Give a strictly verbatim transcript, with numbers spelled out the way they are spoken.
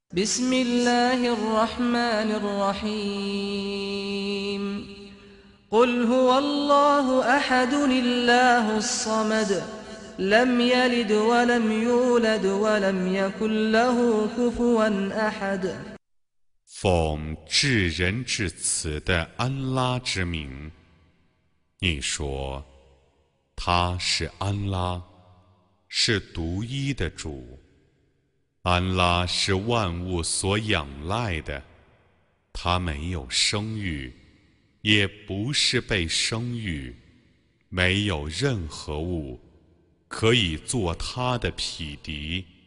بسم الله الرحمن الرحيم قل هو الله أحد الله الصمد لم يلد ولم يولد ولم يكن له كفوا أحد 奉至仁至慈的安拉之名，你说，他是安拉，是独一的主。安拉是万物所仰赖的，他没有生育，也不是被生育，没有任何物可以做他的匹敌。